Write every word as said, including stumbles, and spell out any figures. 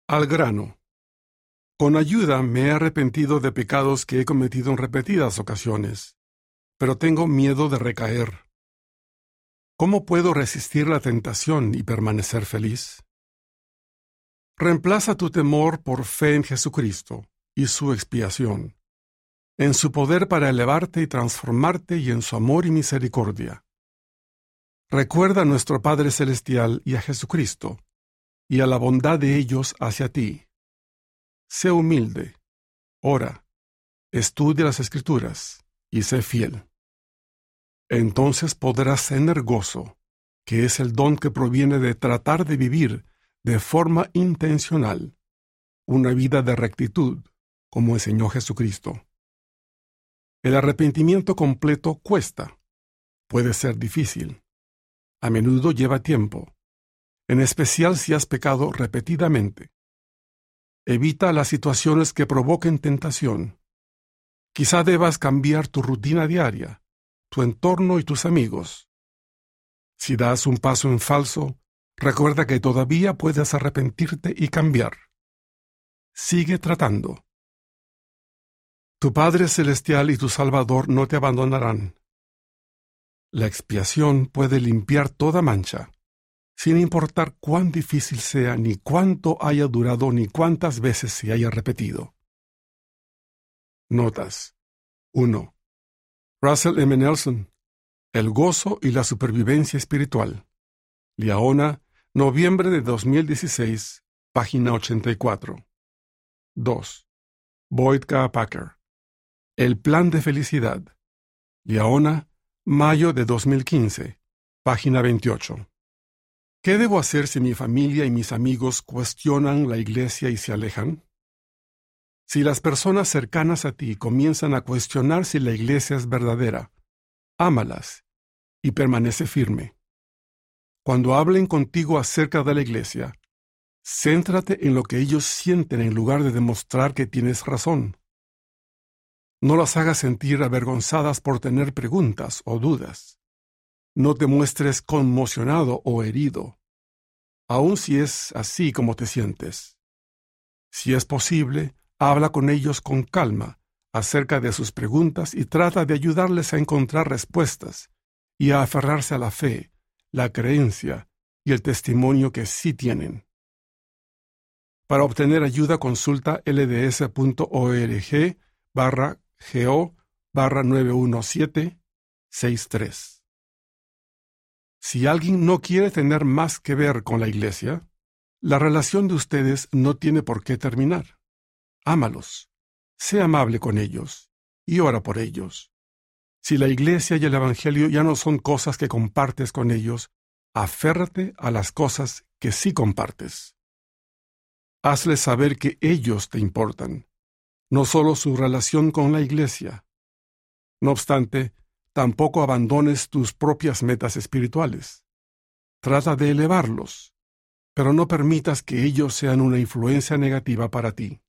Al grano. Con ayuda me he arrepentido de pecados que he cometido en repetidas ocasiones, pero tengo miedo de recaer. ¿Cómo puedo resistir la tentación y permanecer feliz? Reemplaza tu temor por fe en Jesucristo y su expiación, en su poder para elevarte y transformarte y en su amor y misericordia. Recuerda a nuestro Padre Celestial y a Jesucristo, y a la bondad de ellos hacia ti. Sé humilde, ora, estudia las Escrituras y sé fiel. Entonces podrás tener gozo, que es el don que proviene de tratar de vivir de forma intencional una vida de rectitud, como enseñó Jesucristo. El arrepentimiento completo cuesta, puede ser difícil, a menudo lleva tiempo, en especial si has pecado repetidamente. Evita las situaciones que provoquen tentación. Quizá debas cambiar tu rutina diaria, tu entorno y tus amigos. Si das un paso en falso, recuerda que todavía puedes arrepentirte y cambiar. Sigue tratando. Tu Padre Celestial y tu Salvador no te abandonarán. La expiación puede limpiar toda mancha, sin importar cuán difícil sea, ni cuánto haya durado, ni cuántas veces se haya repetido. Notas. uno. Russell M. Nelson, El gozo y la supervivencia espiritual. Liaona, noviembre de dos mil dieciséis, página ochenta y cuatro. dos. Boyd K. Packer, El plan de felicidad. Liaona, mayo de dos mil quince, página veintiocho. ¿Qué debo hacer si mi familia y mis amigos cuestionan la iglesia y se alejan? Si las personas cercanas a ti comienzan a cuestionar si la iglesia es verdadera, ámalas y permanece firme. Cuando hablen contigo acerca de la iglesia, céntrate en lo que ellos sienten en lugar de demostrar que tienes razón. No las hagas sentir avergonzadas por tener preguntas o dudas. No te muestres conmocionado o herido, aun si es así como te sientes. Si es posible, habla con ellos con calma acerca de sus preguntas y trata de ayudarles a encontrar respuestas y a aferrarse a la fe, la creencia y el testimonio que sí tienen. Para obtener ayuda, consulta lds.org barra go barra nueve uno siete seis tres. Si alguien no quiere tener más que ver con la iglesia, la relación de ustedes no tiene por qué terminar. Ámalos, sé amable con ellos y ora por ellos. Si la iglesia y el evangelio ya no son cosas que compartes con ellos, aférrate a las cosas que sí compartes. Hazles saber que ellos te importan, no solo su relación con la iglesia. No obstante, tampoco abandones tus propias metas espirituales. Trata de elevarlos, pero no permitas que ellos sean una influencia negativa para ti.